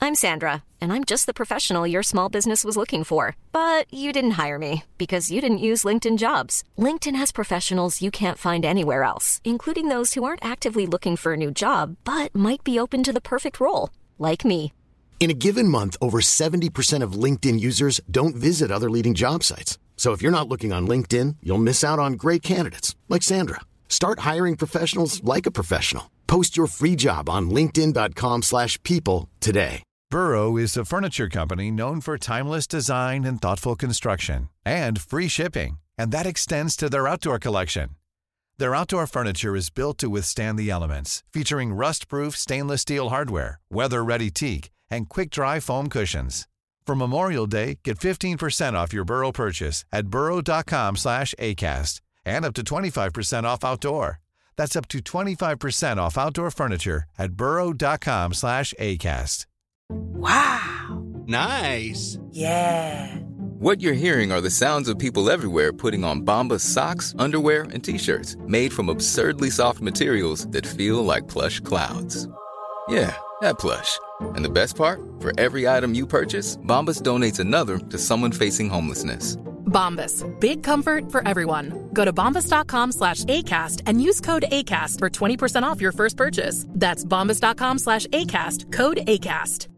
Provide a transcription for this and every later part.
I'm Sandra, and I'm just the professional your small business was looking for. But you didn't hire me because you didn't use LinkedIn Jobs. LinkedIn has professionals you can't find anywhere else, including those who aren't actively looking for a new job, but might be open to the perfect role, like me. In a given month, over 70% of LinkedIn users don't visit other leading job sites. So if you're not looking on LinkedIn, you'll miss out on great candidates like Sandra. Start hiring professionals like a professional. Post your free job on linkedin.com/people today. Burrow is a furniture company known for timeless design and thoughtful construction and free shipping, and that extends to their outdoor collection. Their outdoor furniture is built to withstand the elements, featuring rust-proof stainless steel hardware, weather-ready teak, and quick-dry foam cushions. For Memorial Day, get 15% off your Burrow purchase at burrow.com/ACAST and up to 25% off outdoor. That's up to 25% off outdoor furniture at burrow.com/ACAST. Wow. Nice. Yeah. What you're hearing are the sounds of people everywhere putting on Bombas socks, underwear, and T-shirts made from absurdly soft materials that feel like plush clouds. Yeah, that plush. And the best part? For every item you purchase, Bombas donates another to someone facing homelessness. Bombas. Big comfort for everyone. Go to bombas.com/ACAST and use code ACAST for 20% off your first purchase. That's bombas.com/ACAST. Code ACAST.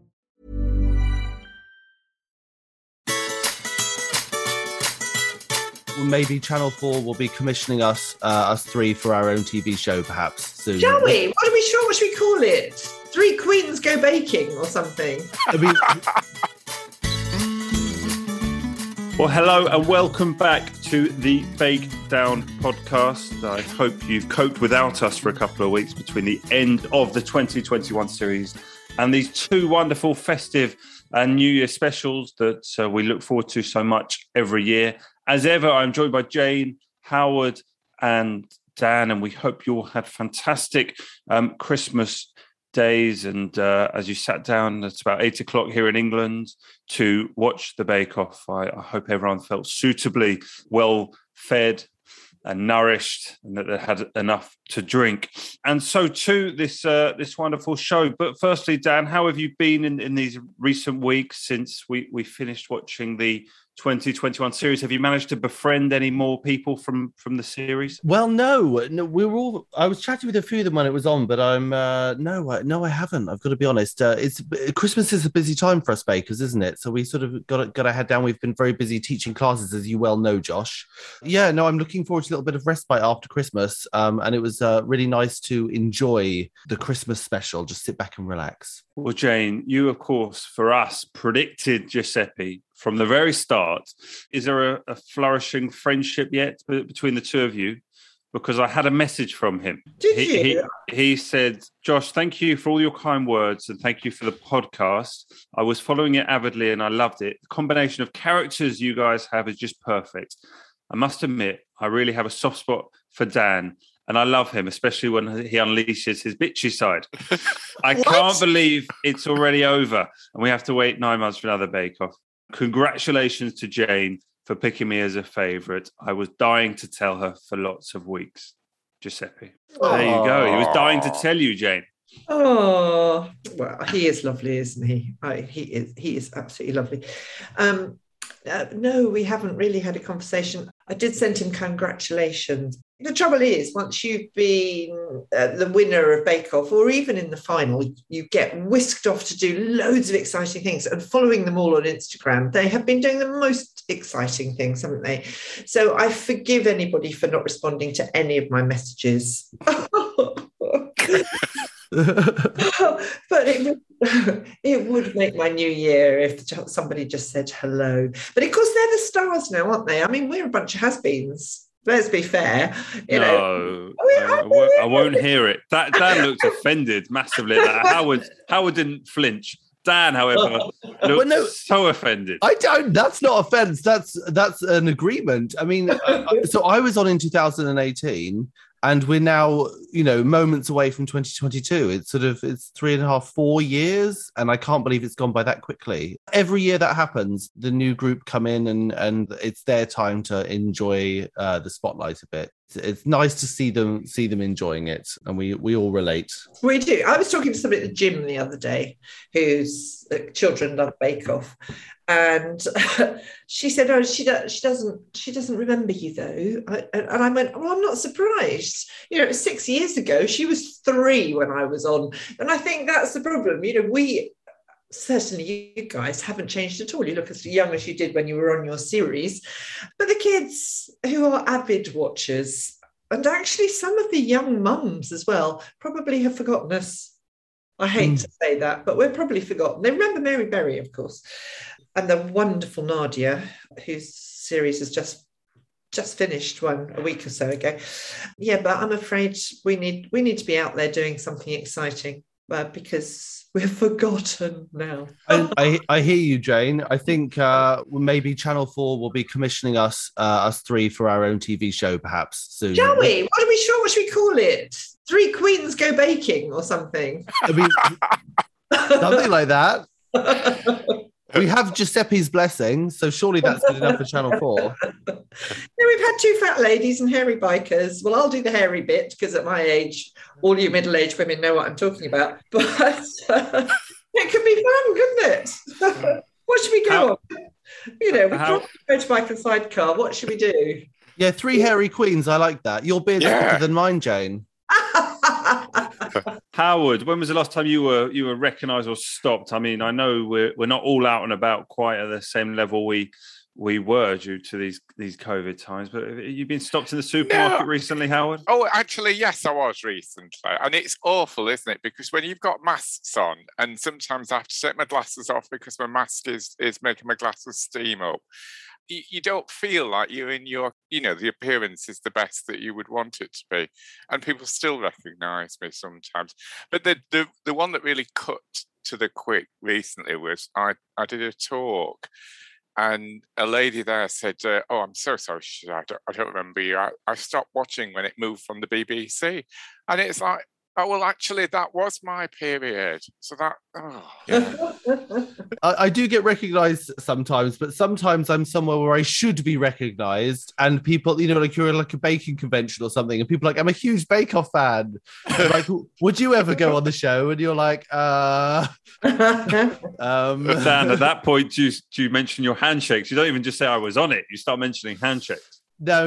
Maybe Channel 4 will be commissioning us three for our own TV show, perhaps soon. Shall we? What should we call it? Three Queens Go Baking or something? I mean, well, hello and welcome back to the Bake Down podcast. I hope you've coped without us for a couple of weeks between the end of the 2021 series and these two wonderful festive and New Year specials that we look forward to so much every year. As ever, I'm joined by Jane, Howard and Dan, and we hope you all had fantastic Christmas days. And as you sat down, it's about 8 o'clock here in England to watch the Bake Off. I hope everyone felt suitably well fed and nourished and that they had enough to drink. And so too, this wonderful show. But firstly, Dan, how have you been in these recent weeks since we finished watching the 2021 series? Have you managed to befriend any more people from the series? well, no, we were all. I was chatting with a few of them when it was on, but I'm no, I haven't. I've got to be honest. It's Christmas is a busy time for us bakers, isn't it? So we sort of got to head down. We've been very busy teaching classes, as you well know, Josh. Yeah, no, I'm looking forward to a little bit of respite after Christmas, and it was really nice to enjoy the Christmas special. Just sit back and relax. Well, Jane, you, of course, for us, predicted Giuseppe from the very start. Is there a flourishing friendship yet between the two of you? Because I had a message from him. Did you? He said, Josh, thank you for all your kind words and thank you for the podcast. I was following it avidly and I loved it. The combination of characters you guys have is just perfect. I must admit, I really have a soft spot for Dan. And I love him, especially when he unleashes his bitchy side. I can't believe it's already over and we have to wait 9 months for another bake-off. Congratulations to Jane for picking me as a favourite. I was dying to tell her for lots of weeks. Giuseppe. There you go. He was dying to tell you, Jane. Oh, well, he is lovely, isn't he? He is absolutely lovely. No, we haven't really had a conversation. I did send him congratulations. The trouble is, once you've been the winner of Bake Off, or even in the final, you get whisked off to do loads of exciting things. And following them all on Instagram, they have been doing the most exciting things, haven't they? So I forgive anybody for not responding to any of my messages. But it would make my new year if somebody just said hello. But of course, they're the stars now, aren't they? I mean, we're a bunch of has-beens. Let's be fair. I won't hear it. Dan looked offended massively. Howard didn't flinch. Dan, however, looked so offended. I don't. That's not offence. That's an agreement. I mean, so I was on in 2018, And we're now, moments away from 2022. It's 3.5, 4 years. And I can't believe it's gone by that quickly. Every year that happens, the new group come in and it's their time to enjoy the spotlight a bit. It's nice to see them enjoying it. And we all relate. We do. I was talking to somebody at the gym the other day whose children love Bake Off. And she said, "Oh, she doesn't remember you though." And I went, "Well, I'm not surprised. It was 6 years ago. She was 3 when I was on." And I think that's the problem. We certainly, you guys haven't changed at all. You look as young as you did when you were on your series. But the kids who are avid watchers, and actually some of the young mums as well, probably have forgotten us. I hate to say that, but we're probably forgotten. They remember Mary Berry, of course. And the wonderful Nadia, whose series has just finished a week or so ago. Yeah, but I'm afraid we need to be out there doing something exciting because we're forgotten now. I hear you, Jane. I think maybe Channel 4 will be commissioning us three for our own TV show perhaps soon. Shall we? What should we call it? 3 Queens Go Baking or something? I mean, something like that. We have Giuseppe's blessing, so surely that's good enough for Channel 4. We've had 2 fat ladies and hairy bikers. Well, I'll do the hairy bit because at my age, all you middle-aged women know what I'm talking about. But it could be fun, couldn't it? What should we go on? We drop a motorbike and sidecar. What should we do? Yeah, 3 hairy queens. I like that. Your beard's thicker than mine, Jane. Howard, when was the last time you were recognised or stopped? I mean, I know we're not all out and about quite at the same level we were due to these COVID times, but have you been stopped in the supermarket recently, Howard? Oh, actually, yes, I was recently. And it's awful, isn't it? Because when you've got masks on, and sometimes I have to take my glasses off because my mask is making my glasses steam up, you don't feel like you're in your, the appearance is the best that you would want it to be. And people still recognise me sometimes. But the one that really cut to the quick recently was I did a talk and a lady there said, "Oh, I'm so sorry, I don't remember you. I stopped watching when it moved from the BBC." And it's like, oh, well, actually, that was my period. So that, I do get recognised sometimes, but sometimes I'm somewhere where I should be recognised, and people, like you're like a baking convention or something, and people are like, "I'm a huge Bake Off fan." Like, would you ever go on the show? And you're like, But Dan, at that point, do you mention your handshakes? You don't even just say I was on it. You start mentioning handshakes. No.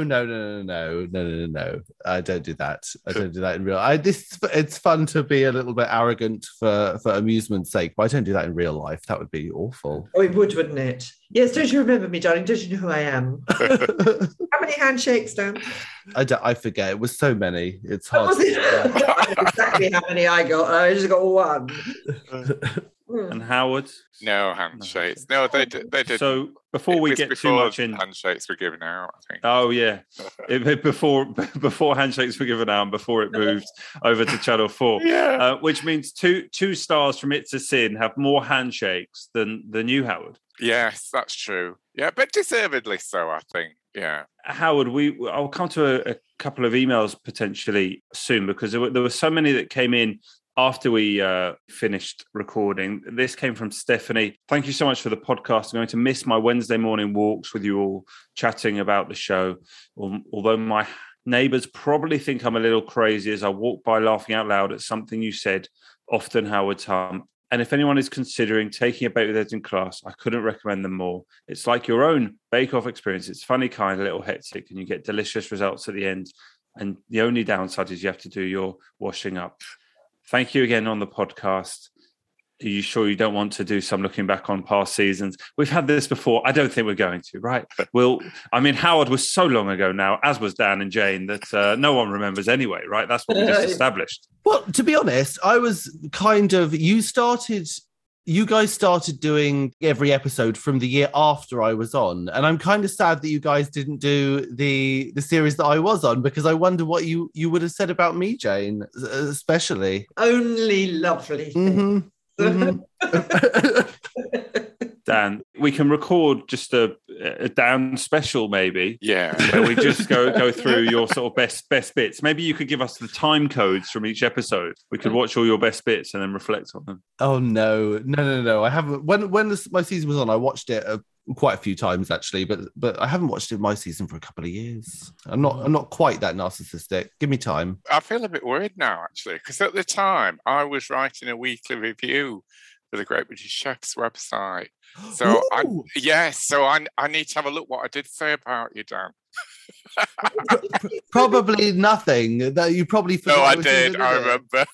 I don't do that. I don't do that in real. It's fun to be a little bit arrogant for amusement's sake, but I don't do that in real life. That would be awful. Oh, it would, wouldn't it? Yes. Don't you remember me, darling? Don't you know who I am? How many handshakes, Dan? I forget. It was so many. It's hard. Exactly how many I got. I just got 1. And Howard? No handshakes. No, they did. So before we get too much in, handshakes were given out, I think. Oh yeah, before handshakes were given out, and before it moved over to Channel 4, which means two stars from It's a Sin have more handshakes than you, Howard. Yes, that's true. Yeah, but deservedly so, I think. Yeah, Howard, I'll come to a couple of emails potentially soon because there were so many that came in after we finished recording. This came from Stephanie. "Thank you so much for the podcast. I'm going to miss my Wednesday morning walks with you all chatting about the show. Although my neighbours probably think I'm a little crazy as I walk by laughing out loud at something you said, often Howard's Hump. And if anyone is considering taking a Bake with Ed in class, I couldn't recommend them more. It's like your own bake-off experience. It's funny, kind, a little hectic, and you get delicious results at the end. And the only downside is you have to do your washing up. Thank you again on the podcast. Are you sure you don't want to do some looking back on past seasons? We've had this before. I don't think we're going to, right? Howard was so long ago now, as was Dan and Jane, that no one remembers anyway, right? That's what we just established. Well, to be honest, I was kind of... You guys started doing every episode from the year after I was on, and I'm kind of sad that you guys didn't do the series that I was on, because I wonder what you would have said about me, Jane, especially. Only lovely. Mm-hmm. Mm-hmm. Dan, we can record just a a Dan special, maybe. Yeah. Where we just go through your sort of best bits. Maybe you could give us the time codes from each episode. We could watch all your best bits and then reflect on them. Oh no! I haven't. When my season was on, I watched it quite a few times actually, but I haven't watched it my season for a couple of years. I'm not quite that narcissistic. Give me time. I feel a bit worried now, actually, because at the time I was writing a weekly review for the Great British Chefs website. So I need to have a look what I did say about you, Dan. Probably nothing. That you probably forgot. No, I did. I remember.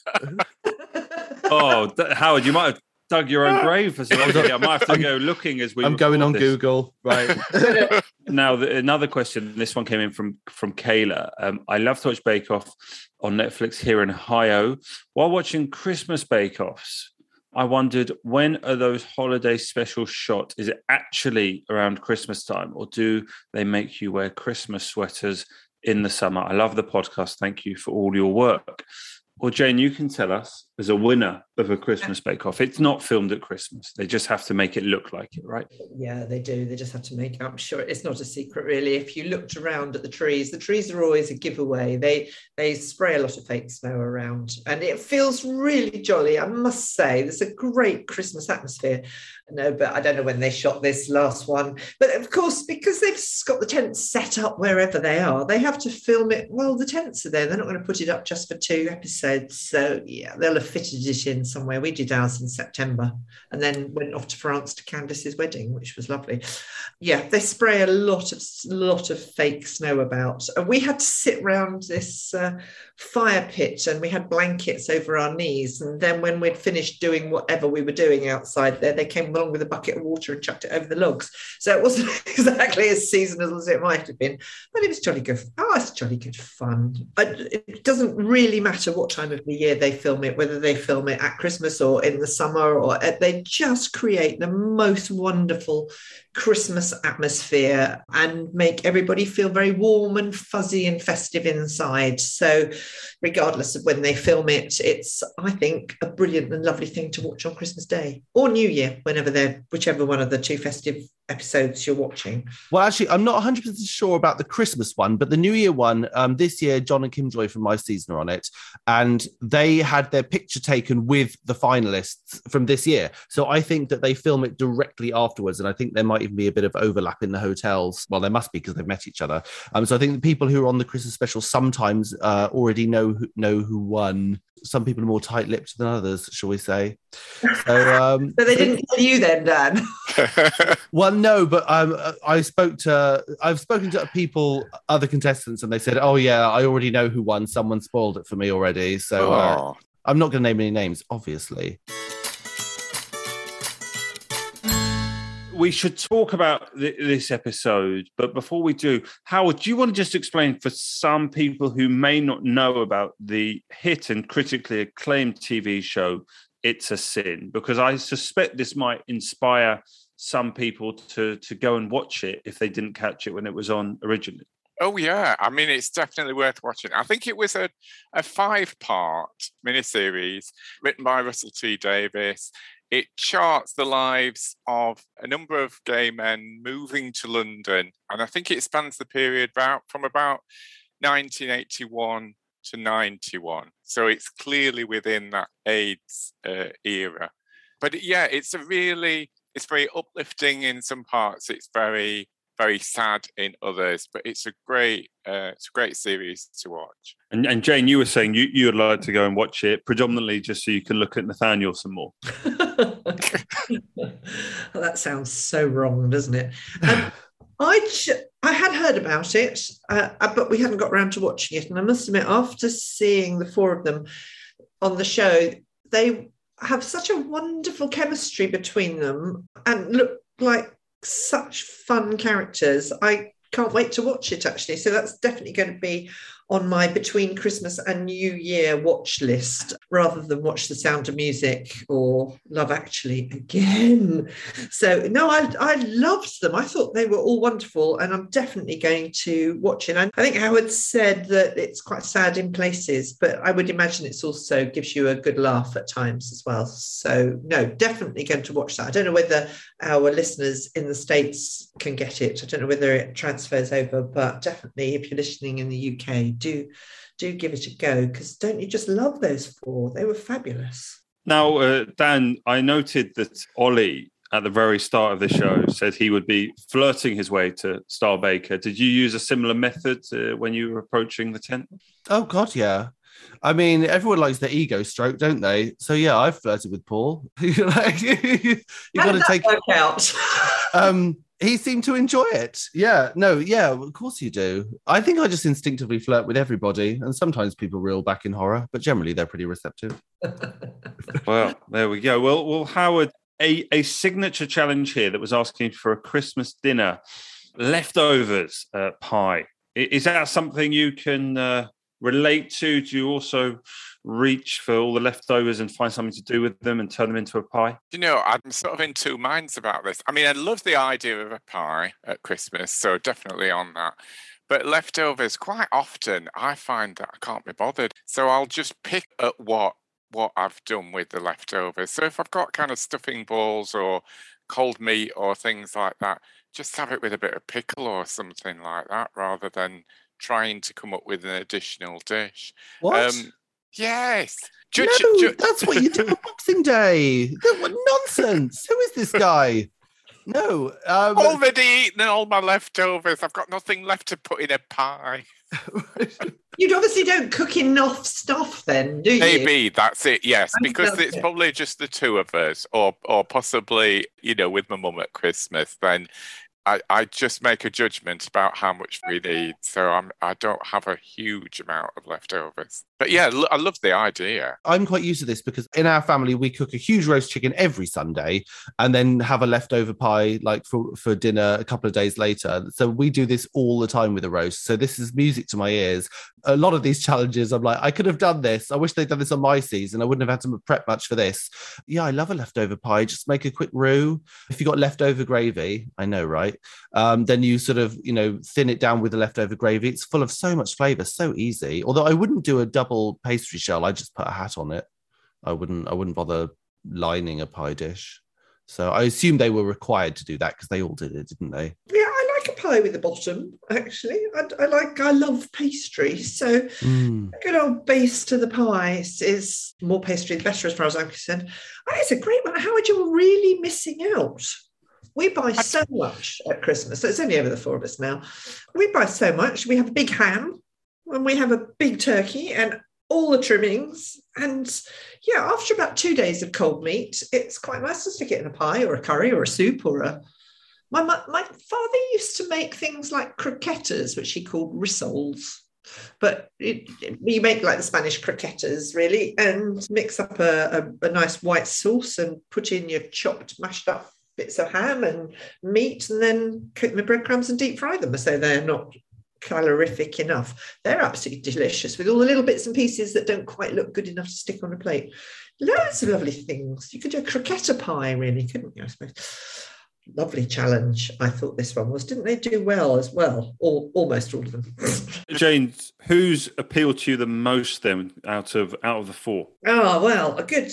Oh, Howard, you might have dug your own grave for something. I might have to go looking as we. I'm going on Google, right? Now, another question. This one came in from Kayla. I love to watch Bake Off on Netflix here in Ohio. While watching Christmas Bake Offs, I wondered, when are those holiday specials shot? Is it actually around Christmas time, or do they make you wear Christmas sweaters in the summer? I love the podcast. Thank you for all your work. Well, Jane, you can tell us, as a winner of a Christmas Bake Off, it's not filmed at Christmas. They just have to make it look like it, right? Yeah, they do. They just have to make it. I'm sure it's not a secret, really. If you looked around at the trees are always a giveaway. They spray a lot of fake snow around, and it feels really jolly, I must say. There's a great Christmas atmosphere. No, but I don't know when they shot this last one. But of course, because they've got the tents set up wherever they are, they have to film it while the tents are there. They're not going to put it up just for 2 episodes. So yeah, they'll have fitted it in somewhere. We did ours in September and then went off to France to Candice's wedding, which was lovely. Yeah, they spray a lot of fake snow about. We had to sit around this fire pit, and we had blankets over our knees. And then when we'd finished doing whatever we were doing outside there, they came along with a bucket of water and chucked it over the logs. So it wasn't exactly as seasonal as it might have been, but it was jolly good. Oh, it's jolly good fun. It doesn't really matter what time of the year they film it, whether they film it at Christmas or in the summer, or they just create the most wonderful Christmas atmosphere and make everybody feel very warm and fuzzy and festive inside. So regardless of when they film it, it's, I think, a brilliant and lovely thing to watch on Christmas Day or New Year, whichever one of the 2 festive episodes you're watching. Well, actually, I'm not 100% sure about the Christmas one, but the New Year one, this year, John and Kim Joy from my season are on it, and they had their picture taken with the finalists from this year. So I think that they film it directly afterwards, and I think there might even be a bit of overlap in the hotels. Well, there must be, because they've met each other. So I think the people who are on the Christmas special sometimes already know who won. Some people are more tight-lipped than others, shall we say. So they didn't tell you then, Dan? Well, no, but I've spoken to people, other contestants, and they said, oh yeah, I already know who won. Someone spoiled it for me already. So I'm not going to name any names, obviously. We should talk about this episode, but before we do, Howard, do you want to just explain for some people who may not know about the hit and critically acclaimed TV show, It's a Sin? Because I suspect this might inspire some people to go and watch it if they didn't catch it when it was on originally. Oh, yeah. I mean, it's definitely worth watching. I think it was a 5-part miniseries written by Russell T Davies. It charts the lives of a number of gay men moving to London. And I think it spans the period from about 1981 to 91. So it's clearly within that AIDS era. But yeah, it's very uplifting in some parts. It's very, very sad in others, but it's a great series to watch. And Jane, you were saying you'd like to go and watch it predominantly just so you can look at Nathaniel some more. Well, that sounds so wrong, doesn't it? I had heard about it, but we hadn't got around to watching it. And I must admit, after seeing the 4 of them on the show, they have such a wonderful chemistry between them and look like such fun characters. I can't wait to watch it, actually. So that's definitely going to be on my between Christmas and New Year watch list rather than watch The Sound of Music or Love Actually again. So no, I loved them. I thought they were all wonderful, and I'm definitely going to watch it. And I think Howard said that it's quite sad in places, but I would imagine it's also gives you a good laugh at times as well. So no, definitely going to watch that. I don't know whether our listeners in the States can get it. I don't know whether it transfers over, but definitely if you're listening in the UK, do give it a go, because don't you just love those four? They were fabulous. Now, Dan, I noted that Ollie at the very start of the show said he would be flirting his way to Star Baker. Did you use a similar method when you were approaching the tent? Oh, God, yeah. I mean, everyone likes their ego stroke, don't they? So, yeah, I've flirted with Paul. You've got to take work out. He seemed to enjoy it. Yeah, no, yeah, of course you do. I think I just instinctively flirt with everybody, and sometimes people reel back in horror, but generally they're pretty receptive. Well, there we go. Well, Howard, a signature challenge here that was asking for a Christmas dinner, leftovers pie. Is that something you can relate to? Do you also reach for all the leftovers and find something to do with them and turn them into a pie? You know, I'm sort of in two minds about this. I mean, I love the idea of a pie at Christmas, so definitely on that. But leftovers, quite often, I find that I can't be bothered. So I'll just pick at what I've done with the leftovers. So if I've got kind of stuffing balls or cold meat or things like that, just have it with a bit of pickle or something like that, rather than trying to come up with an additional dish. What? Yes. That's what you do on Boxing Day. What nonsense. Who is this guy? No. Already eaten all my leftovers. I've got nothing left to put in a pie. You obviously don't cook enough stuff then, do you? Maybe that's it, yes, because it's probably just the two of us, or possibly, you know, with my mum at Christmas, then I just make a judgment about how much we need. So I don't have a huge amount of leftovers. But yeah, I love the idea. I'm quite used to this because in our family, we cook a huge roast chicken every Sunday and then have a leftover pie like for dinner a couple of days later. So we do this all the time with a roast. So this is music to my ears. A lot of these challenges, I'm like, I could have done this. I wish they'd done this on my season. I wouldn't have had to prep much for this. Yeah, I love a leftover pie. Just make a quick roux. If you got leftover gravy, I know, right? Then you sort of, you know, thin it down with the leftover gravy. It's full of so much flavour, so easy. Although I wouldn't do a double pastry shell. I just put a hat on it. I wouldn't bother lining a pie dish. So I assume they were required to do that because they all did it, didn't they? Yeah, I like a pie with a bottom, actually. I love pastry. So a good old base to the pie is more pastry, the better as far as I'm concerned. Oh, it's a great one. Howard, you're really missing out. We buy so much at Christmas. So it's only over the four of us now. We buy so much. We have a big ham and we have a big turkey and all the trimmings. And yeah, after about 2 days of cold meat, it's quite nice to stick it in a pie or a curry or a soup or a... My father used to make things like croquettes, which he called rissoles. But you make like the Spanish croquettes, really, and mix up a nice white sauce and put in your chopped, mashed up bits of ham and meat, and then cook them with breadcrumbs and deep fry them so they're not calorific enough. They're absolutely delicious with all the little bits and pieces that don't quite look good enough to stick on a plate. Loads of lovely things. You could do a croquette pie, really, couldn't you, I suppose? Lovely challenge. I thought this one was. Didn't they do well as well? Almost all of them. Jane, who's appealed to you the most then out of the four? Oh, well, a quick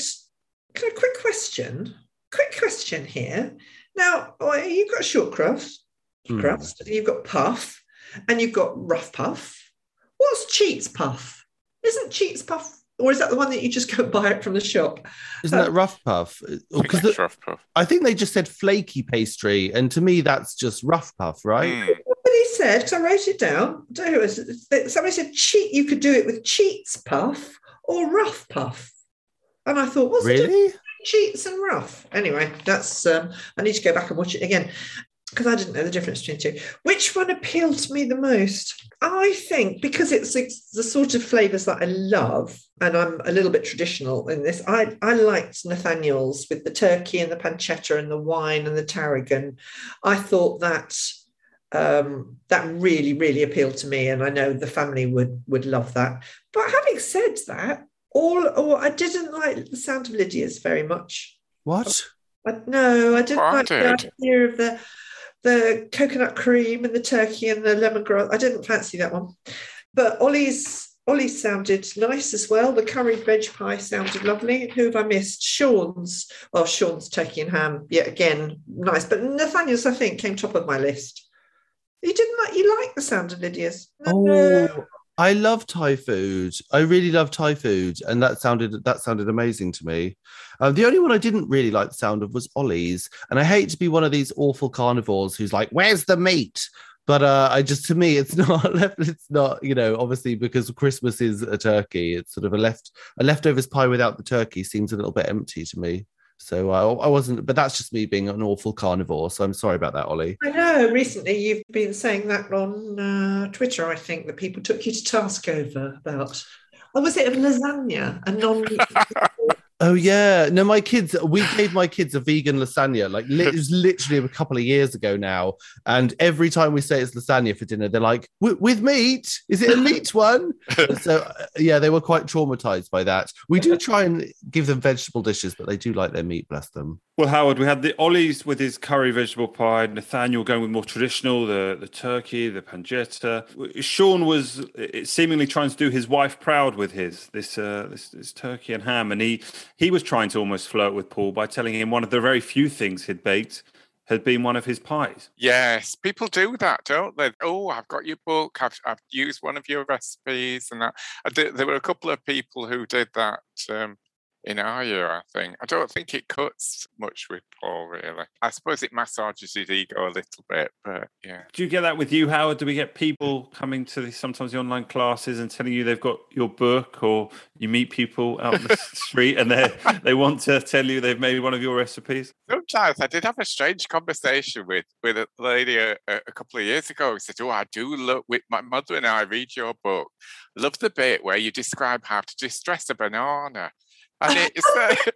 question. Quick question here. Now, you've got short crust, you've got puff, and you've got rough puff. What's Cheats Puff? Isn't Cheats Puff, or is that the one that you just go buy it from the shop? Isn't that rough puff? That's rough puff. I think they just said flaky pastry, and to me, that's just rough puff, right? What he said, because I wrote it down. I don't know who it was. Somebody said you could do it with Cheats Puff or rough puff, and I thought, what's really? Cheats and rough. Anyway, that's I need to go back and watch it again because I didn't know the difference between the two. Which one appealed to me the most? I think because it's the sort of flavours that I love, and I'm a little bit traditional in this. I liked Nathaniel's with the turkey and the pancetta and the wine and the tarragon. I thought that That really, really appealed to me, and I know the family would love that. But having said that, I didn't like the sound of Lydia's very much. What? I didn't like the idea of the coconut cream and the turkey and the lemongrass. I didn't fancy that one. But Ollie's sounded nice as well. The curried veg pie sounded lovely. Who have I missed? Sean's turkey and ham. Yeah, again, nice. But Nathaniel's, I think, came top of my list. You like the sound of Lydia's? Oh, I love Thai food. I really love Thai food, and that sounded amazing to me. The only one I didn't really like the sound of was Ollie's, and I hate to be one of these awful carnivores who's like, "Where's the meat?" But to me, it's not. It's not. Obviously, because Christmas is a turkey. It's sort of a leftovers pie without the turkey seems a little bit empty to me. So I wasn't, but that's just me being an awful carnivore. So I'm sorry about that, Ollie. I know. Recently, you've been saying that on Twitter. I think that people took you to task over about. Oh, was it a lasagna? A non. Oh yeah, no, we gave my kids a vegan lasagna. Like it was literally a couple of years ago now, and every time we say it's lasagna for dinner, they're like, "With meat? Is it a meat one?" So yeah, they were quite traumatized by that. We do try and give them vegetable dishes, but they do like their meat. Bless them. Well, Howard, we had the Ollie's with his curry vegetable pie. Nathaniel going with more traditional, the turkey, the pancetta. Sean was seemingly trying to do his wife proud with this turkey and ham, and he was trying to almost flirt with Paul by telling him one of the very few things he'd baked had been one of his pies. Yes, people do that, don't they? Oh, I've got your book. I've used one of your recipes, and that. There were a couple of people who did that. In our year, I think. I don't think it cuts much with Paul, really. I suppose it massages his ego a little bit, but yeah. Do you get that with you, Howard? Do we get people coming to sometimes the online classes and telling you they've got your book, or you meet people out in the street and they want to tell you they've made one of your recipes? Sometimes I did have a strange conversation with a lady a couple of years ago who said, "Oh, I do love, with my mother and I read your book. Love the bit where you describe how to distress a banana." And it's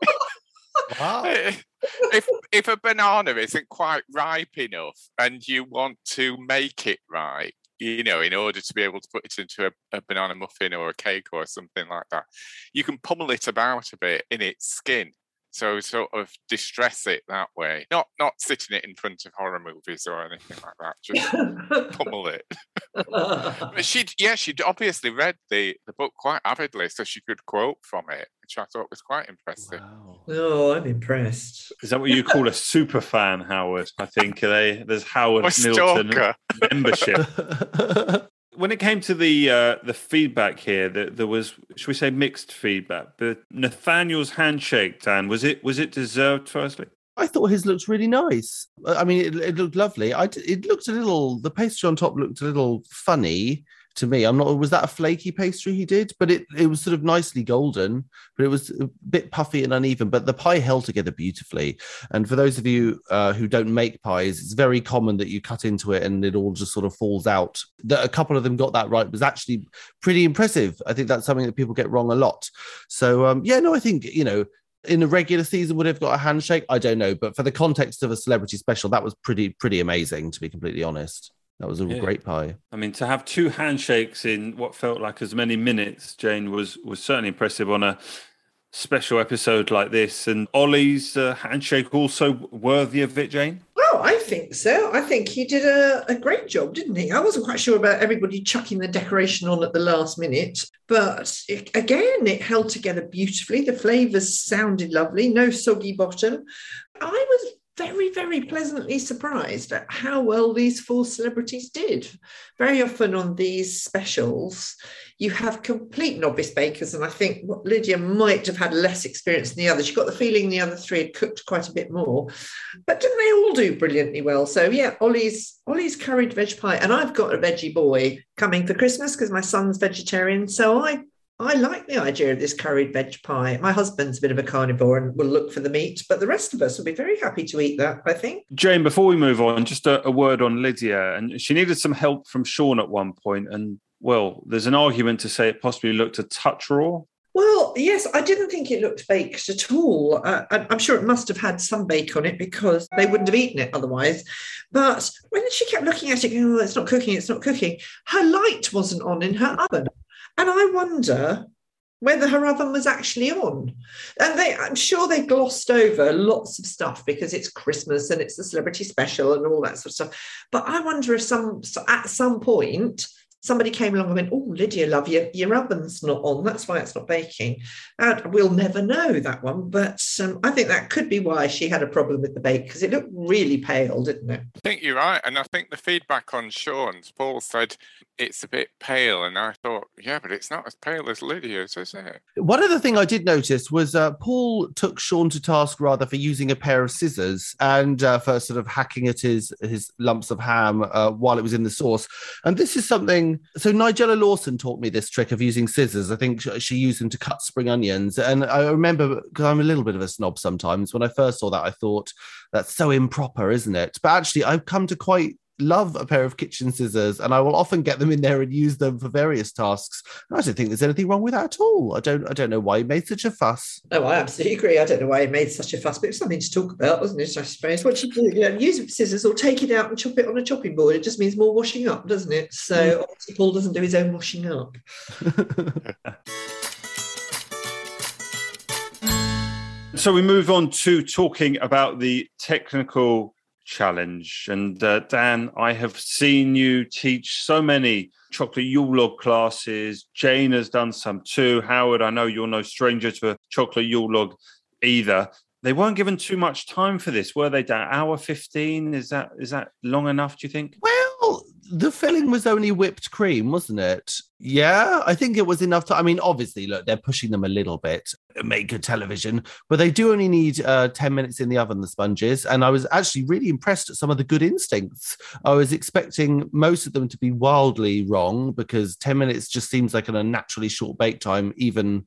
wow. if a banana isn't quite ripe enough and you want to make it right, in order to be able to put it into a banana muffin or a cake or something like that, you can pummel it about a bit in its skin. So sort of distress it that way. Not sitting it in front of horror movies or anything like that. Just pummel it. But she'd obviously read the book quite avidly, so she could quote from it, which I thought was quite impressive. Wow. Oh, I'm impressed. Is that what you call a super fan, Howard? I think there's Howard Milton membership. When it came to the feedback here, there was, should we say, mixed feedback. But Nathaniel's handshake, Dan, was it deserved? Firstly, I thought his looked really nice. I mean, it looked lovely. It looked the pastry on top looked a little funny to me. Was that a flaky pastry he did? But it was sort of nicely golden, but it was a bit puffy and uneven, but the pie held together beautifully. And for those of you who don't make pies, it's very common that you cut into it and it all just sort of falls out. That a couple of them got that right was actually pretty impressive. I think that's something that people get wrong a lot. So I think, in a regular season, would have got a handshake? I don't know. But for the context of a celebrity special, that was pretty amazing, to be completely honest. That was a great pie. I mean, to have two handshakes in what felt like as many minutes, Jane, was certainly impressive on a special episode like this. And Ollie's handshake also worthy of it, Jane? Oh, I think so. I think he did a great job, didn't he? I wasn't quite sure about everybody chucking the decoration on at the last minute. But it held together beautifully. The flavours sounded lovely. No soggy bottom. I was very, very pleasantly surprised at how well these four celebrities did. Very often on these specials, you have complete novice bakers, and I think Lydia might have had less experience than the others. You got the feeling the other three had cooked quite a bit more, but didn't they all do brilliantly well? So yeah, Ollie's curried veg pie, and I've got a veggie boy coming for Christmas because my son's vegetarian, so I like the idea of this curried veg pie. My husband's a bit of a carnivore and will look for the meat, but the rest of us will be very happy to eat that, I think. Jane, before we move on, just a word on Lydia. And she needed some help from Sean at one point. And, well, there's an argument to say it possibly looked a touch raw. Well, yes, I didn't think it looked baked at all. I'm sure it must have had some bake on it because they wouldn't have eaten it otherwise. But when she kept looking at it, going, oh, it's not cooking, her light wasn't on in her oven. And I wonder whether her oven was actually on. And I'm sure they glossed over lots of stuff because it's Christmas and it's the celebrity special and all that sort of stuff. But I wonder if at some point somebody came along and went, oh, Lydia, love, your oven's not on. That's why it's not baking. We'll never know that one. But I think that could be why she had a problem with the bake, because it looked really pale, didn't it? I think you're right. And I think the feedback on Sean's, Paul said it's a bit pale. And I thought, yeah, but it's not as pale as Lydia's, is it? One other thing I did notice was Paul took Sean to task rather for using a pair of scissors and for sort of hacking at his lumps of ham while it was in the sauce. And this is something. So Nigella Lawson taught me this trick of using scissors. I think she used them to cut spring onions. And I remember, because I'm a little bit of a snob sometimes, when I first saw that, I thought, that's so improper, isn't it? But actually, I've come to quite love a pair of kitchen scissors, and I will often get them in there and use them for various tasks. And I don't think there's anything wrong with that at all. I don't know why he made such a fuss. No, I absolutely agree. I don't know why he made such a fuss, but it's something to talk about, wasn't it? I suppose what you do, use scissors or take it out and chop it on a chopping board. It just means more washing up, doesn't it? So obviously Paul doesn't do his own washing up. So we move on to talking about the technical challenge. And Dan, I have seen you teach so many chocolate Yule log classes. Jane has done some too. Howard, I know you're no stranger to a chocolate Yule log either. They weren't given too much time for this, were they, Dan? Hour 15? Is that long enough, do you think? Well, the filling was only whipped cream, wasn't it? Yeah, I think it was enough to. I mean, obviously, look, they're pushing them a little bit, make good television, but they do only need 10 minutes in the oven, the sponges. And I was actually really impressed at some of the good instincts. I was expecting most of them to be wildly wrong because 10 minutes just seems like an unnaturally short bake time, even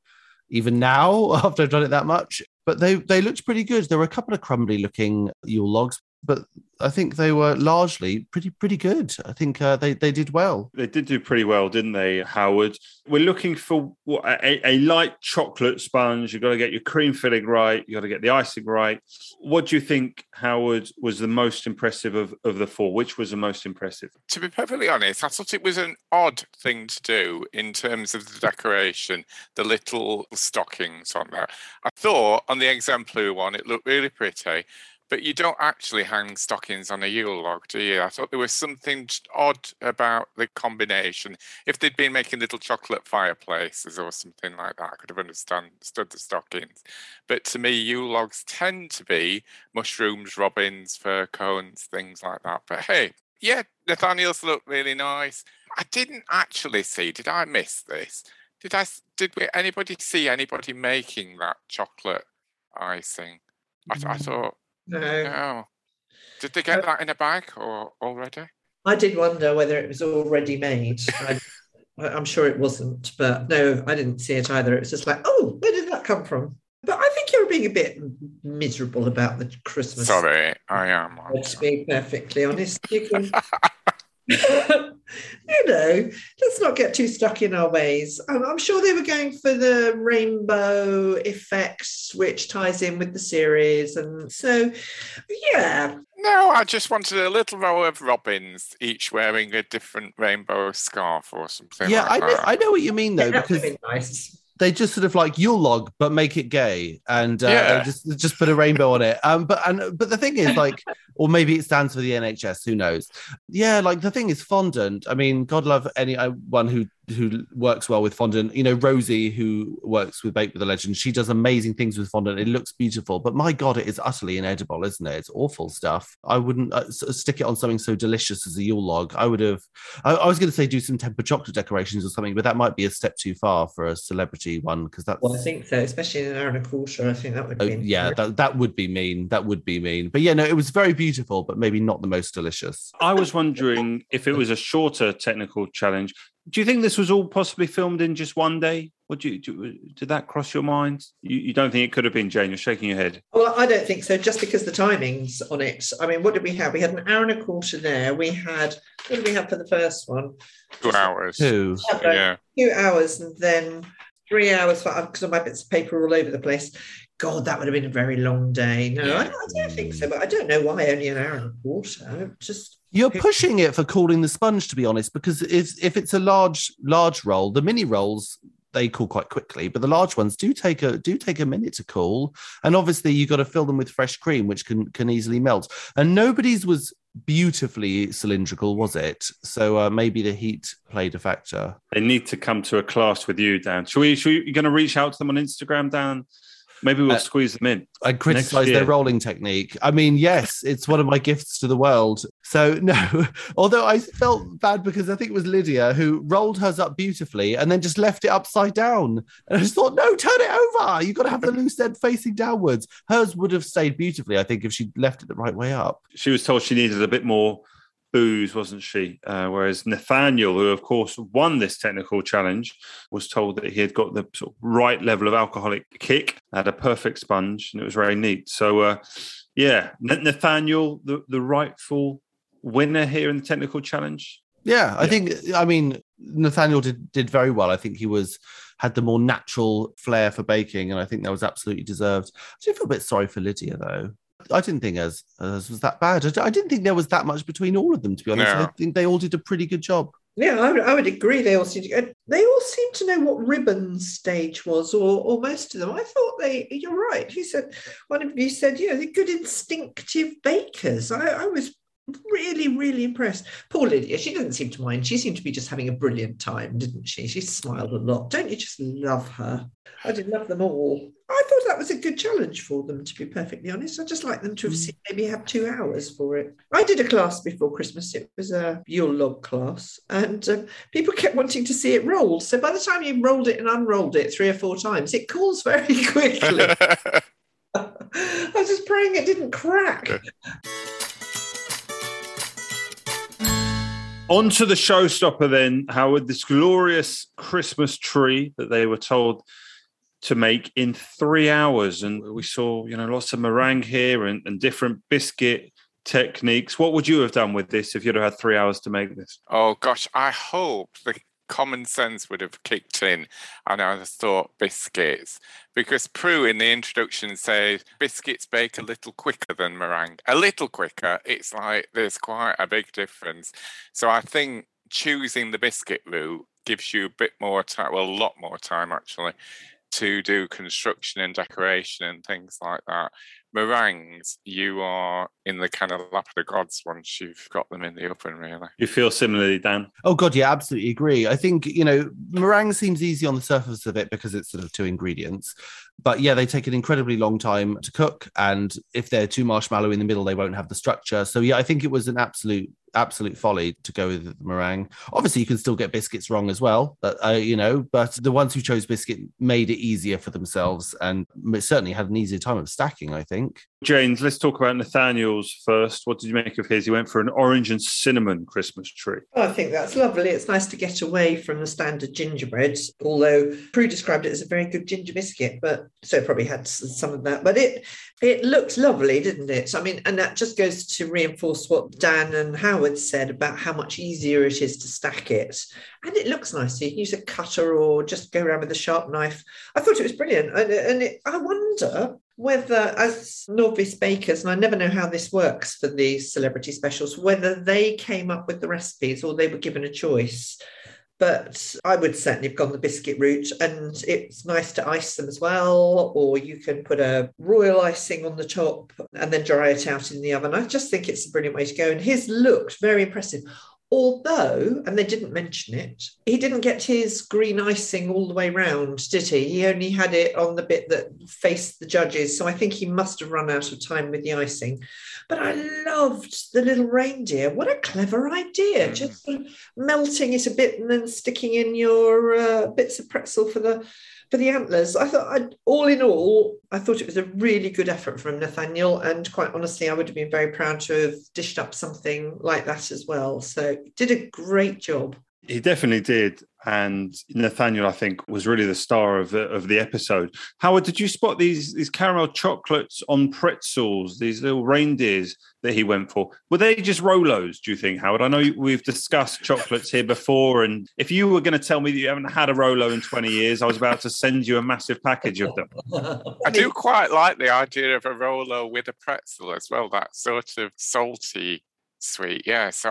now, after I've done it that much. But they looked pretty good. There were a couple of crumbly looking Yule logs, but I think they were largely pretty good. I think they did well. They did do pretty well, didn't they, Howard? We're looking for a light chocolate sponge. You've got to get your cream filling right. You've got to get the icing right. What do you think, Howard, was the most impressive of the four? Which was the most impressive? To be perfectly honest, I thought it was an odd thing to do in terms of the decoration, the little stockings on there. I thought on the exemplary one, it looked really pretty. But you don't actually hang stockings on a Yule log, do you? I thought there was something odd about the combination. If they'd been making little chocolate fireplaces or something like that, I could have understood the stockings. But to me, Yule logs tend to be mushrooms, robins, fir cones, things like that. But hey, yeah, Nathaniel's looked really nice. I didn't actually see, did I miss this? Anybody see anybody making that chocolate icing? I thought... No. Did they get that in a bag or already? I did wonder whether it was already made. I'm sure it wasn't, but no, I didn't see it either. It was just like, oh, where did that come from? But I think you're being a bit miserable about the Christmas. Sorry, I am. To be perfectly honest, you can... let's not get too stuck in our ways. I'm sure they were going for the rainbow effect, which ties in with the series. And so, yeah. No, I just wanted a little row of robins, each wearing a different rainbow scarf or something. Yeah, like that. I know what you mean, though, because nice. They just sort of like Yule log, but make it gay, and just put a rainbow on it. But the thing is, like, or maybe it stands for the NHS. Who knows? Yeah, like the thing is fondant. I mean, God love anyone who works well with fondant. You know, Rosie, who works with Bake with a Legend, she does amazing things with fondant. It looks beautiful, but my God, it is utterly inedible, isn't it? It's awful stuff. I wouldn't stick it on something so delicious as a Yule log. I was going to say do some tempered chocolate decorations or something, but that might be a step too far for a celebrity one, because that's... Well, I think so, especially in an hour and a quarter. I think that would be... yeah, that would be mean. That would be mean. But yeah, no, it was very beautiful, but maybe not the most delicious. I was wondering if it was a shorter technical challenge. Do you think this was all possibly filmed in just one day? Did that cross your mind? You don't think it could have been, Jane? You're shaking your head. Well, I don't think so, just because the timings on it. I mean, what did we have? We had an hour and a quarter there. What did we have for the first one? 2 hours. Two. Yeah. 2 hours, and then 3 hours because my bits of paper are all over the place. God, that would have been a very long day. No, I don't think so, but I don't know why only an hour and a quarter. You're pushing it for cooling the sponge, to be honest, because if it's a large roll, the mini rolls, they cool quite quickly, but the large ones do take a minute to cool. And obviously you've got to fill them with fresh cream, which can easily melt. And nobody's was beautifully cylindrical, was it? So maybe the heat played a factor. They need to come to a class with you, Dan. Should we you're going to reach out to them on Instagram, Dan? Maybe we'll squeeze them in. I criticise their rolling technique. I mean, yes, it's one of my gifts to the world. So, no, although I felt bad because I think it was Lydia who rolled hers up beautifully and then just left it upside down. And I just thought, no, turn it over. You've got to have the loose end facing downwards. Hers would have stayed beautifully, I think, if she'd left it the right way up. She was told she needed a bit more booze, wasn't she? Whereas Nathaniel, who of course won this technical challenge, was told that he had got the sort of right level of alcoholic kick, had a perfect sponge, and it was very neat. So, Nathaniel, the rightful winner here in the technical challenge. Yeah, I mean, Nathaniel did very well. I think he had the more natural flair for baking, and I think that was absolutely deserved. I do feel a bit sorry for Lydia, though. I didn't think as was that bad. I didn't think there was that much between all of them, to be honest. No. I think they all did a pretty good job. Yeah, I would agree. They all seem to know what ribbon stage was, or most of them. I thought you're right. One of you said, they're good instinctive bakers. I was really, really impressed. Poor Lydia, she didn't seem to mind. She seemed to be just having a brilliant time, didn't she? She smiled a lot. Don't you just love her? I did love them all. I thought that was a good challenge for them, to be perfectly honest. I'd just like them to have maybe have 2 hours for it. I did a class before Christmas. It was a Yule log class, and people kept wanting to see it rolled. So by the time you rolled it and unrolled it 3 or 4 times, it cools very quickly. I was just praying it didn't crack. On to the showstopper then, Howard, this glorious Christmas tree that they were told to make in 3 hours. And we saw, lots of meringue here and different biscuit techniques. What would you have done with this if you'd have had 3 hours to make this? Oh, gosh, I hope the common sense would have kicked in and I would have thought biscuits. Because Prue in the introduction says biscuits bake a little quicker than meringue. A little quicker. It's like there's quite a big difference. So I think choosing the biscuit route gives you a bit more time, well, a lot more time actually, to do construction and decoration and things like that. Meringues, you are in the kind of lap of the gods once you've got them in the oven, really. You feel similarly, Dan? Oh, God, yeah, absolutely agree. I think, meringue seems easy on the surface of it because it's sort of 2 ingredients. But yeah, they take an incredibly long time to cook. And if they're too marshmallow in the middle, they won't have the structure. So yeah, I think it was an absolute folly to go with the meringue. Obviously, you can still get biscuits wrong as well, but the ones who chose biscuit made it easier for themselves and certainly had an easier time of stacking, I think. James, let's talk about Nathaniel's first. What did you make of his? He went for an orange and cinnamon Christmas tree. I think that's lovely. It's nice to get away from the standard gingerbread, although Prue described it as a very good ginger biscuit, but so it probably had some of that. But it looked lovely, didn't it? I mean, and that just goes to reinforce what Dan and Howard said about how much easier it is to stack it. And it looks nice. You can use a cutter or just go around with a sharp knife. I thought it was brilliant. I wonder whether, as novice bakers, and I never know how this works for these celebrity specials, whether they came up with the recipes or they were given a choice. But I would certainly have gone the biscuit route, and it's nice to ice them as well, or you can put a royal icing on the top and then dry it out in the oven. I just think it's a brilliant way to go. And his looked very impressive. Although, and they didn't mention it, he didn't get his green icing all the way round, did he? He only had it on the bit that faced the judges. So I think he must have run out of time with the icing. But I loved the little reindeer. What a clever idea. Just sort of melting it a bit and then sticking in your bits of pretzel for the antlers. I thought, all in all, I thought it was a really good effort from Nathaniel, and quite honestly, I would have been very proud to have dished up something like that as well. So did a great job. He definitely did. And Nathaniel, I think, was really the star of the episode. Howard, did you spot these caramel chocolates on pretzels, these little reindeers that he went for? Were they just Rolos, do you think, Howard? I know we've discussed chocolates here before, and if you were going to tell me that you haven't had a Rolo in 20 years, I was about to send you a massive package of them. I do quite like the idea of a Rolo with a pretzel as well, that sort of salty sweet, yeah. So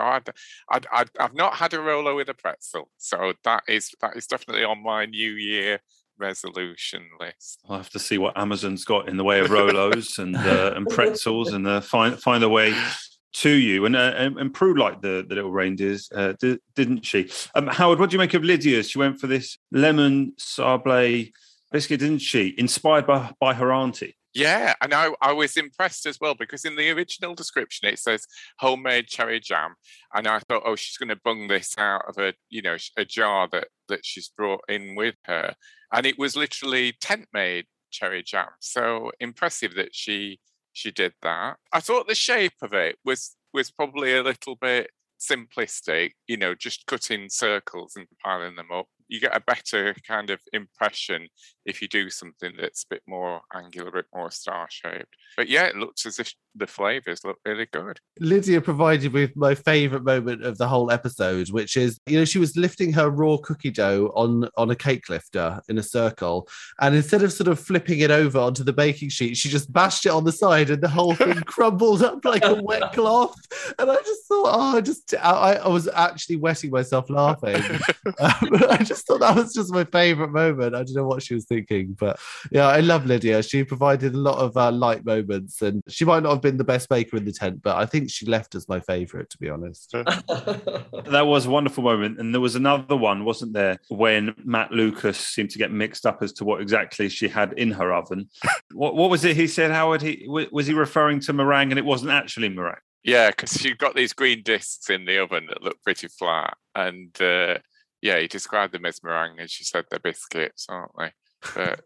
I've not had a Rolo with a pretzel, so that is definitely on my New Year resolution list. I'll have to see what Amazon's got in the way of Rolos and pretzels, and find a way to you. And Prue liked the little reindeers, didn't she? Howard, what do you make of Lydia? She went for this lemon sablé biscuit, didn't she? Inspired by her auntie. Yeah, and I was impressed as well, because in the original description it says homemade cherry jam, and I thought, oh, she's going to bung this out of a jar that she's brought in with her, and it was literally tent-made cherry jam. So impressive that she did that. I thought the shape of it was probably a little bit simplistic, just cutting circles and piling them up. You get a better kind of impression if you do something that's a bit more angular, a bit more star-shaped. But yeah, it looks as if the flavours look really good. Lydia provided with my favourite moment of the whole episode, which is, she was lifting her raw cookie dough on a cake lifter in a circle, and instead of sort of flipping it over onto the baking sheet, she just bashed it on the side, and the whole thing crumbled up like a wet cloth. And I just thought, I was actually wetting myself laughing. I just thought that was just my favourite moment. I don't know what she was thinking, but yeah, I love Lydia. She provided a lot of light moments, and she might not have been the best baker in the tent, but I think she left as my favourite, to be honest. That was a wonderful moment. And there was another one, wasn't there, when Matt Lucas seemed to get mixed up as to what exactly she had in her oven. What was it he said, Howard? Was he referring to meringue, and it wasn't actually meringue? Yeah, because she got these green discs in the oven that look pretty flat, and he described them as meringue, and she said they're biscuits, aren't they? But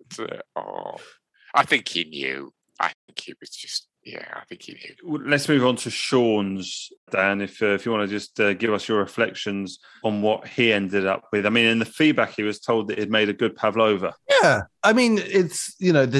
I think he knew. I think he was just, I think he knew. Let's move on to Sean's, Dan, if you want to just give us your reflections on what he ended up with. I mean, in the feedback, he was told that he'd made a good pavlova. Yeah, I mean, it's,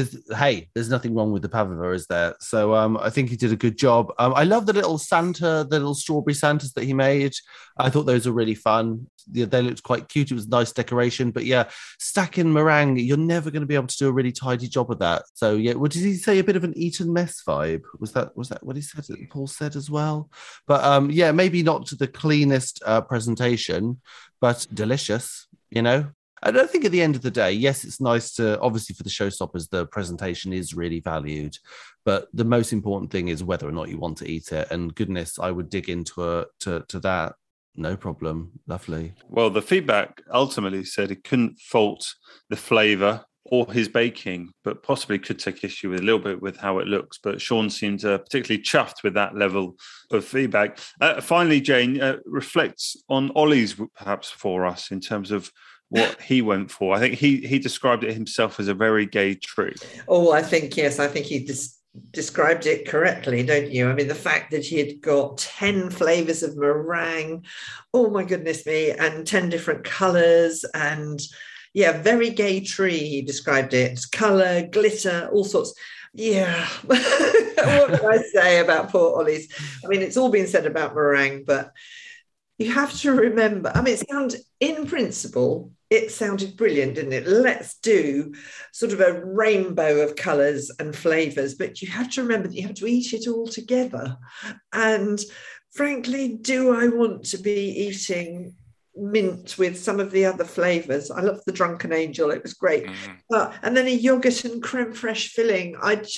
there's nothing wrong with the pavlova, is there? So I think he did a good job. I love the little strawberry Santas that he made. I thought those were really fun. They looked quite cute. It was a nice decoration, but yeah, stacking meringue, you're never going to be able to do a really tidy job of that. So yeah, what did he say? A bit of an Eton mess vibe? Was that what he said? Paul said as well. But maybe not to the cleanest presentation, but delicious. And I think at the end of the day, yes, it's nice to, obviously for the showstoppers, the presentation is really valued, but the most important thing is whether or not you want to eat it. And goodness, I would dig into to that. No problem. Lovely. Well, the feedback ultimately said it couldn't fault the flavour or his baking, but possibly could take issue with a little bit with how it looks. But Sean seemed particularly chuffed with that level of feedback. Finally, Jane, reflects on Ollie's perhaps for us in terms of what he went for. I think he described it himself as a very gay treat. Oh, I think, yes. I think he described it correctly, don't you? I mean, the fact that he had got 10 flavours of meringue, oh my goodness me, and 10 different colours, and very gay tree, he described it. Colour, glitter, all sorts. Yeah. What can I say about poor Ollie's? I mean, it's all been said about meringue, but you have to remember, I mean, in principle, it sounded brilliant, didn't it? Let's do sort of a rainbow of colours and flavours, but you have to remember that you have to eat it all together. And frankly, do I want to be eating mint with some of the other flavours? I love the Drunken Angel, it was great. And then a yoghurt and creme fraiche filling.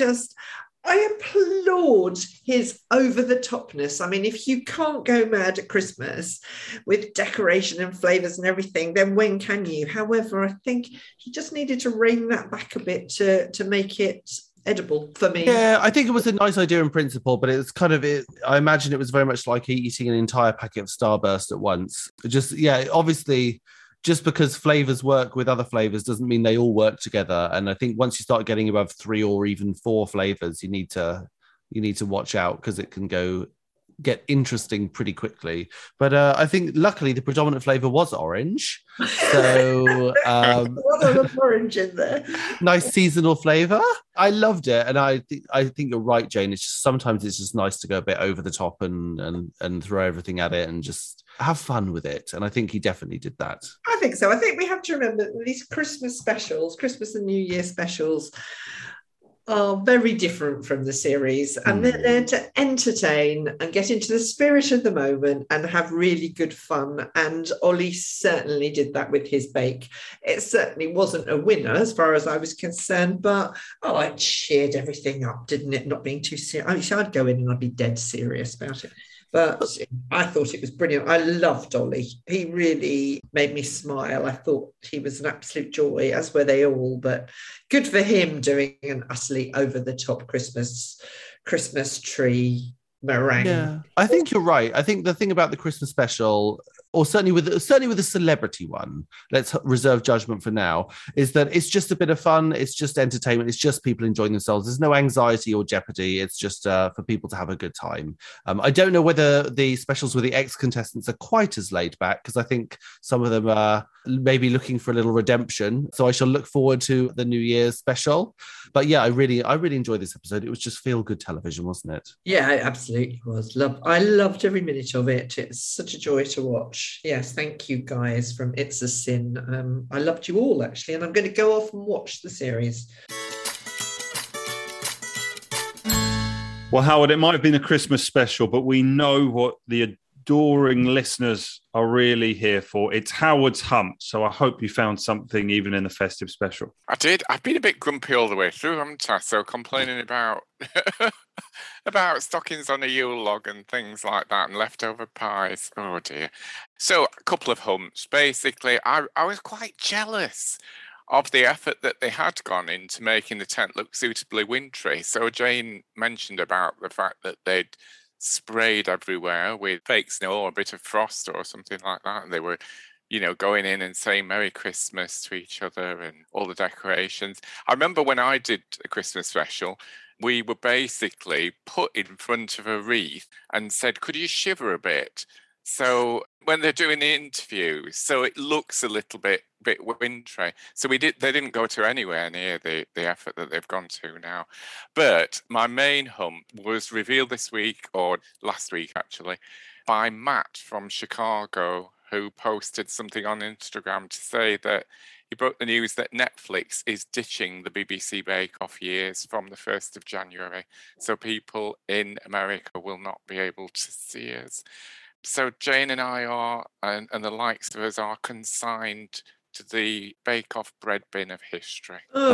I applaud his over-the-topness. I mean, if you can't go mad at Christmas with decoration and flavours and everything, then when can you? However, I think he just needed to rein that back a bit to make it edible for me. Yeah, I think it was a nice idea in principle, but it's kind of I imagine it was very much like eating an entire packet of Starburst at once. Obviously, just because flavours work with other flavours doesn't mean they all work together. And I think once you start getting above 3 or even 4 flavours, you need to watch out, because it can go get interesting pretty quickly. But I think luckily the predominant flavour was orange. So orange in there. Nice seasonal flavour. I loved it. And I think you're right, Jane. It's just sometimes it's just nice to go a bit over the top and throw everything at it and just have fun with it. And I think he definitely did that. I think so. I think we have to remember that these Christmas specials, Christmas and New Year specials, are very different from the series, and they're there to entertain and get into the spirit of the moment and have really good fun. And Ollie certainly did that with his bake. It certainly wasn't a winner as far as I was concerned, but it cheered everything up, didn't it? Not being too serious. I'd go in and I'd be dead serious about it. But I thought it was brilliant. I loved Ollie. He really made me smile. I thought he was an absolute joy, as were they all. But good for him doing an utterly over-the-top Christmas tree meringue. Yeah, I think you're right. I think the thing about the Christmas special, or certainly with the celebrity one, let's reserve judgment for now, is that it's just a bit of fun. It's just entertainment. It's just people enjoying themselves. There's no anxiety or jeopardy. It's just for people to have a good time. I don't know whether the specials with the ex-contestants are quite as laid back, because I think some of them are maybe looking for a little redemption. So I shall look forward to the New Year's special. But yeah, I really enjoyed this episode. It was just feel-good television, wasn't it? Yeah, it absolutely was. I loved every minute of it. It's such a joy to watch. Yes, thank you guys from It's a Sin. I loved you all, actually, and I'm going to go off and watch the series. Well, Howard, it might have been a Christmas special, but we know what the adoring listeners are really here for. It's Howard's Hump. So I hope you found something even in the festive special. I did. I've been a bit grumpy all the way through, haven't I? So complaining about about stockings on a Yule log and things like that and leftover pies. Oh dear. So a couple of humps. Basically, I was quite jealous of the effort that they had gone into making the tent look suitably wintry. So Jane mentioned about the fact that they'd sprayed everywhere with fake snow or a bit of frost or something like that. And they were, going in and saying Merry Christmas to each other and all the decorations. I remember when I did a Christmas special, we were basically put in front of a wreath and said, could you shiver a bit? So when they're doing the interviews, so it looks a little bit wintry. So they didn't go to anywhere near the effort that they've gone to now. But my main hump was revealed this week, or last week actually, by Matt from Chicago, who posted something on Instagram to say that he broke the news that Netflix is ditching the BBC Bake Off years from the 1st of January. So people in America will not be able to see us. So Jane and I are, and the likes of us are consigned to the Bake Off bread bin of history.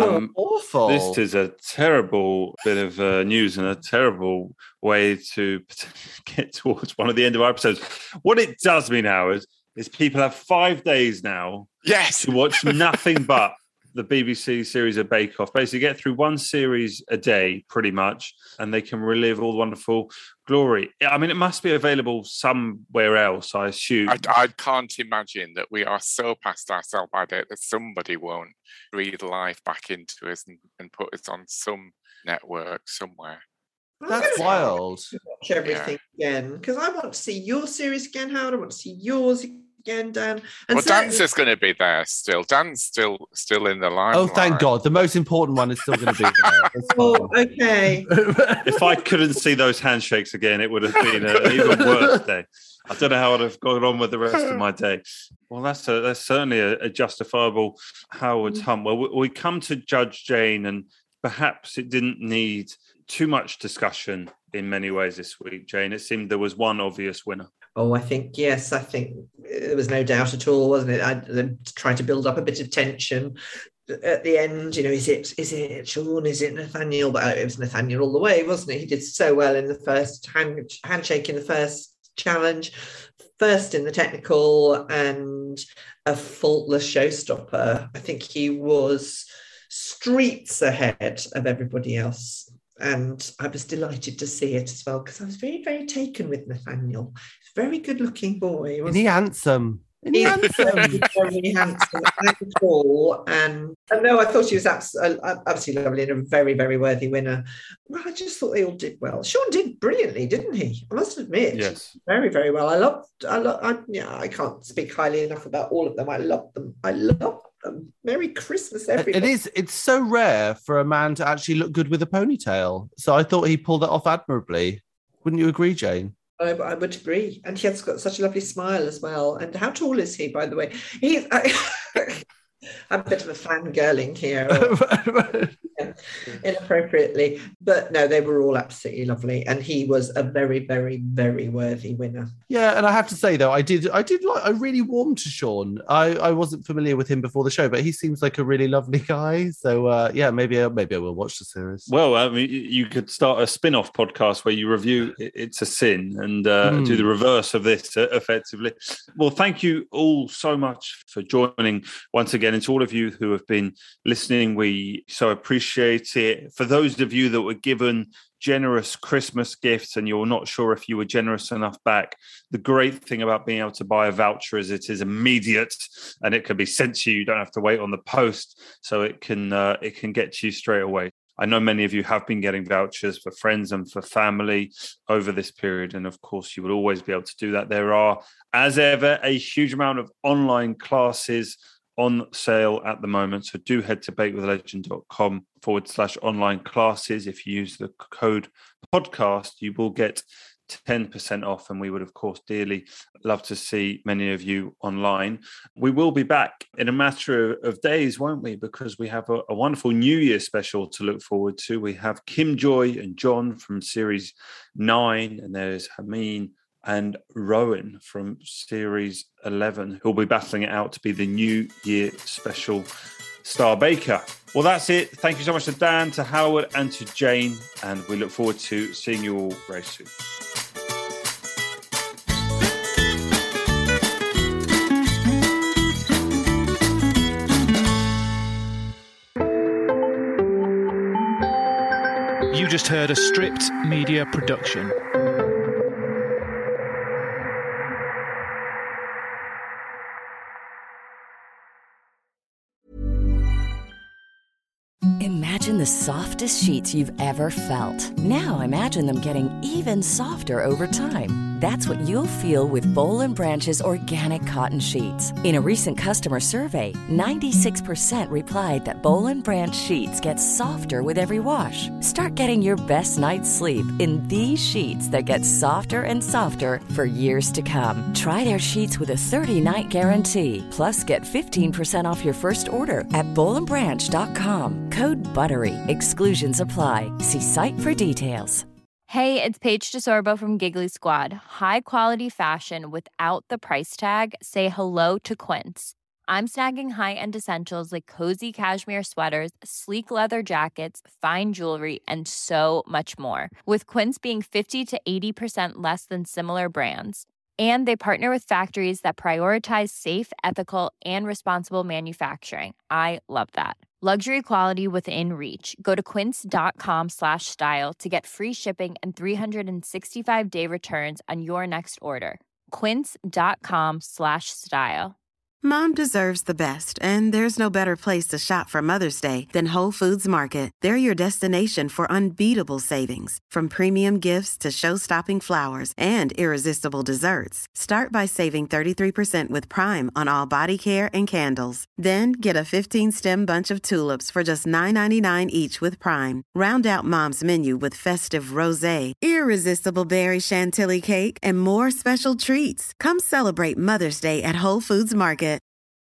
Awful. This is a terrible bit of news and a terrible way to get towards one of the end of our episodes. What it does mean, Howard, is people have 5 days now to watch nothing but the BBC series of Bake Off. Basically get through one series a day, pretty much, and they can relive all the wonderful glory. I mean, it must be available somewhere else, I assume. I can't imagine that we are so past our sell-by date that somebody won't breathe life back into us and put us on some network somewhere. That's wild. Watch everything again, because I want to see your series again, Howard. I want to see yours again, Dan. And Dan's just going to be there still. Dan's still in the line. Oh, thank God. The most important one is still going to be there. Oh, okay. If I couldn't see those handshakes again, it would have been an even worse day. I don't know how I'd have gone on with the rest of my day. Well, that's certainly a justifiable Howard's hump. Well, we come to Judge Jane, and perhaps it didn't need too much discussion in many ways this week, Jane. It seemed there was one obvious winner. Oh, I think there was no doubt at all, wasn't it? I tried to build up a bit of tension at the end. Is it Sean? Is it Nathaniel? But it was Nathaniel all the way, wasn't it? He did so well in the first handshake in the first challenge, first in the technical, and a faultless showstopper. I think he was streets ahead of everybody else. And I was delighted to see it as well, because I was very, very taken with Nathaniel. He's a very good-looking boy. Isn't he handsome? He's handsome. very handsome and tall. And no, I thought he was absolutely lovely and a very, very worthy winner. Well, I just thought they all did well. Sean did brilliantly, didn't he? I must admit. Yes. Very, very well. I can't speak highly enough about all of them. I love them. Merry Christmas, everybody. It's so rare for a man to actually look good with a ponytail. So I thought he pulled it off admirably. Wouldn't you agree, Jane? I would agree. And he has got such a lovely smile as well. And how tall is he, by the way? I'm a bit of a fangirling here. Inappropriately. But no, they were all absolutely lovely. And he was a very, very, very worthy winner. Yeah, and I have to say though, I really warmed to Sean. I wasn't familiar with him before the show, but he seems like a really lovely guy. So maybe I will watch the series. Well, I mean, you could start a spin-off podcast where you review It's a Sin and do the reverse of this effectively. Well, thank you all so much for joining once again. And to all of you who have been listening, we so appreciate it. For those of you that were given generous Christmas gifts and you're not sure if you were generous enough back, the great thing about being able to buy a voucher is it is immediate and it can be sent to you. You don't have to wait on the post, so it can get to you straight away. I know many of you have been getting vouchers for friends and for family over this period. And of course, you will always be able to do that. There are, as ever, a huge amount of online classes on sale at the moment. So do head to bakewithalegend.com/online classes. If you use the code podcast, you will get 10% off. And we would, of course, dearly love to see many of you online. We will be back in a matter of days, won't we? Because we have a wonderful New Year special to look forward to. We have Kim Joy and John from Series 9, and there's Hameen and Rowan from Series 11, who'll be battling it out to be the New Year special Star Baker. Well, that's it. Thank you so much to Dan, to Howard, and to Jane, and we look forward to seeing you all very soon. You just heard a Stripped Media production. Imagine the softest sheets you've ever felt. Now imagine them getting even softer over time. That's what you'll feel with Boll & Branch's organic cotton sheets. In a recent customer survey, 96% replied that Boll & Branch sheets get softer with every wash. Start getting your best night's sleep in these sheets that get softer and softer for years to come. Try their sheets with a 30-night guarantee. Plus, get 15% off your first order at bollandbranch.com. Code BUTTERY. Exclusions apply. See site for details. Hey, it's Paige DeSorbo from Giggly Squad. High quality fashion without the price tag. Say hello to Quince. I'm snagging high-end essentials like cozy cashmere sweaters, sleek leather jackets, fine jewelry, and so much more. With Quince being 50 to 80% less than similar brands. And they partner with factories that prioritize safe, ethical, and responsible manufacturing. I love that. Luxury quality within reach. Go to quince.com/style to get free shipping and 365-day returns on your next order. Quince.com/style. Mom deserves the best, and there's no better place to shop for Mother's Day than Whole Foods Market. They're your destination for unbeatable savings, from premium gifts to show-stopping flowers and irresistible desserts. Start by saving 33% with Prime on all body care and candles. Then get a 15-stem bunch of tulips for just $9.99 each with Prime. Round out Mom's menu with festive rosé, irresistible berry chantilly cake, and more special treats. Come celebrate Mother's Day at Whole Foods Market.